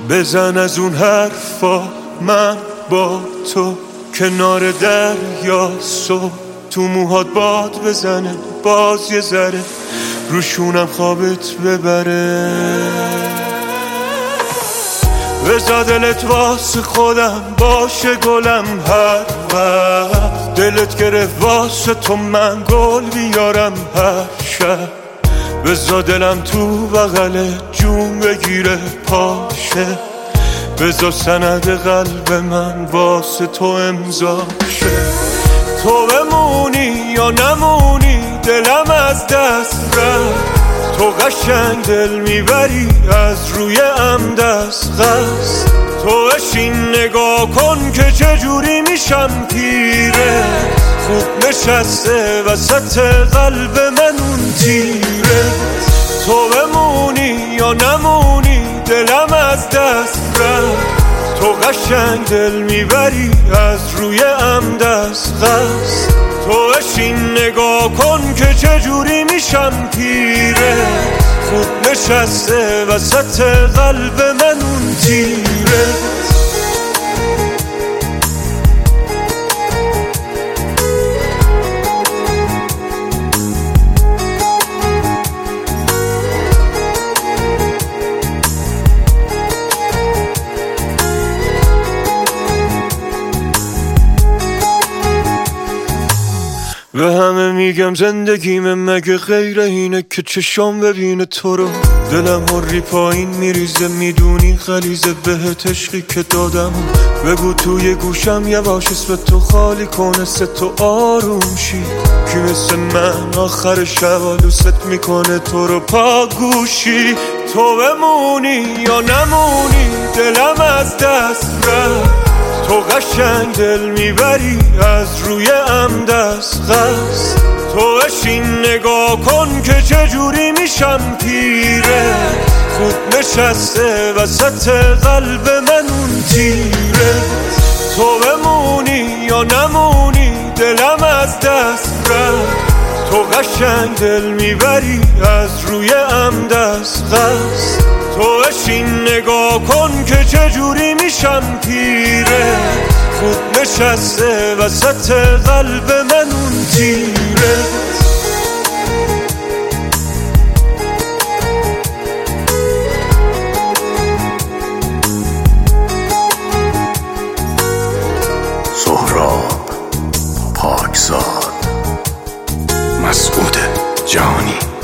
بزن از اون حرفا، من با تو کنار دریا، صبح تو موهات باد بزنه، باز یه ذره روشونم خوابت ببره. بذار دلت واسه خودم باشه گلم، هر وقت دلت گرفت واسه تو من گل بیارم هر شب. بذار دلم تو بغل جون بگیره پاشه، بذار سند قلب من واسه تو امضا شه. تو بمونی یا نمونی دلم از دست رفت، تو قشنگ دل میبری از روی دست قصد. تو اشین نگاه کن که چجوری میشم پیره، خوب نشسته وسط قلب من اون تیره. تو بمونی یا نمونی دلم از دست رفت، تو قشنگ دل میبری از روی دست قصد. تو اشین نگاه کن که چجوری میشم پیره، خوب نشسته وسط قلب من اون تیره. به همه میگم زندگیم مگه غیر اینه که چشام ببینه تو رو، دلم هری پایین میریزه میدونی غلیظه بهت عشقی که دادم. بگو توی گوشم یواش اسم تو خالی کنه سه تو آروم شی، کی مثل من آخر شب آلوست میکنه تو رو پا گوشی. تو بمونی یا نمونی دلم از دست رفت، تو قشنگ دل میبری از روی دست قصد. تو اشین نگاه کن که چجوری میشم پیره، خوب نشسته وسط قلب من اون تیره. تو بمونی یا نمونی دلم از دست رفت، تو قشنگ دل میبری از روی دست قصد. تو اشین نگاه کن که چجوری میشم پیره، خوب نشسته وسط قلب من اون تیره. سهراب پاکزاد، مسعود جانی.